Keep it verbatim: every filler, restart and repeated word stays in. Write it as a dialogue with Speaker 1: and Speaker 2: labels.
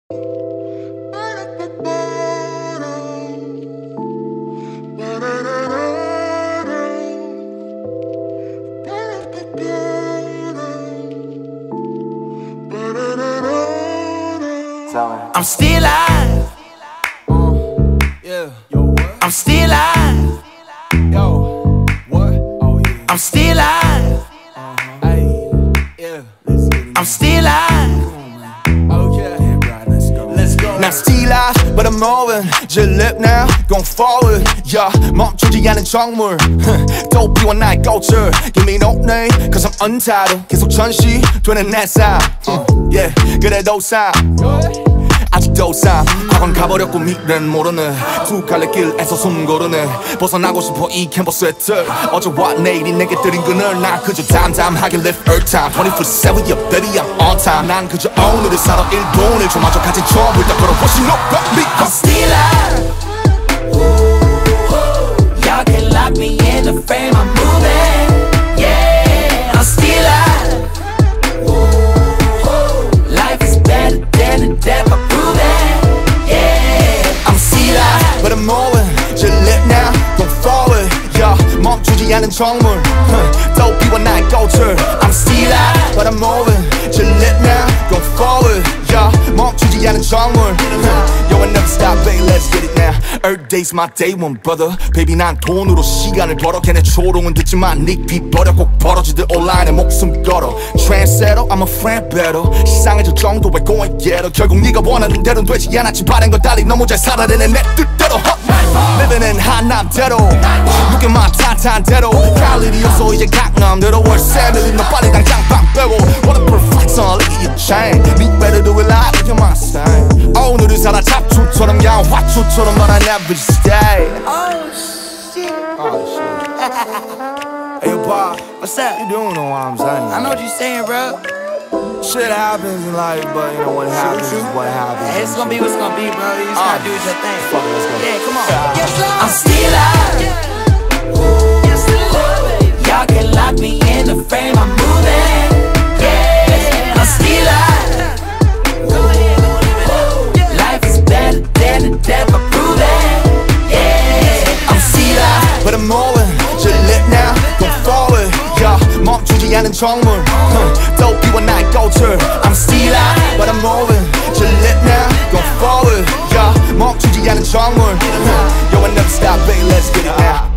Speaker 1: I'm still alive. Uh, yeah. Yo, what? I'm still alive. Yo, what? Oh, yeah. I'm still alive. Uh-huh. Ay, yeah. Let's get it. I'm still alive. Okay. Yeah, right, let's go. Let's go.
Speaker 2: Now still alive, but I'm moving. Just live now, going forward. Yeah, 멈추지 않은 정물. Don't be one night culture. Give me no name, cause I'm untitled. 계속 전시되는 내 삶. Uh, yeah, 그래도 삶. 아직도 삶 학원 가버렸고 미래는 모르네 두 갈래 길에서 숨 고르네 벗어나고 싶어 이 캠퍼스의 틀 어제와 내일이 내게 들인 그늘 난 그저 담담하게 live earth time twenty-four seven yeah baby I'm on time 난 그저 오늘을 살아 일 분 일 초마저 가진 처음을 다 걸어보시 no but me
Speaker 1: I'm still alive. Y'all can lock me in the frame I'm moving. Yeah, I'm still alive. Life is better than the death I prove it. Yeah, I'm still alive.
Speaker 2: But I'm moving, just live now, go forward. Yeah, 멈추지 않은 정물. Don't be one night culture. I'm still alive, but I'm moving, just live now, go forward. Yeah, 멈추지 않은 정물. Yo, I never stop, baby, let's get it now. Earth day's my day one, brother. Baby, 난 돈으로 시간을 벌어. 걔네 초롱은 듣지만 닉비 버려. 꼭 벌어지듯 온라인에 목숨 걸어. Trendsetter, I'm a friend better. 시상해질 정도의 going getter. 결국 네가 원하는 대로는 되지 않았지. 바란 걸 달리 너무 잘 살아내는 내 뜻대로. Living in 한남대로. Look at my 탄탄대로. 갈 일이 없어 이제 강남대로. 월세 밀린 너 빨리 당장 방 빼고. What a perfect song, look at your chain. Me better do it live, you're my style. 오늘을 살아 잡초처럼 야한 화초처럼 But I never stay.
Speaker 1: Oh shit.
Speaker 2: Oh shit. Hey yo, Pop,
Speaker 1: What's up?
Speaker 2: you don't know what I'm saying.
Speaker 1: I know what you're saying, bro.
Speaker 2: Shit happens in life, but you know what happens is what happens.
Speaker 1: Hey, it's gonna be what's gonna be, bro. You just
Speaker 2: Uh,
Speaker 1: gotta do your thing.
Speaker 2: Fuck it, let's go.
Speaker 1: Yeah, come on.
Speaker 2: Yeah.
Speaker 1: Yes, sir. I'm still alive. Y'all can lock me in the frame I'm moving. Yeah, I'm still alive. Life is better than the death I prove it. Yeah, I'm still alive.
Speaker 2: But I'm moving, just live now, go forward. Yeah, 멈추지 않은 정물. Don't be one night culture. I'm still alive, but I'm moving, just live now, go forward. Yeah, 멈추지 않은 정물. Yo, I never stop, baby, let's get it now.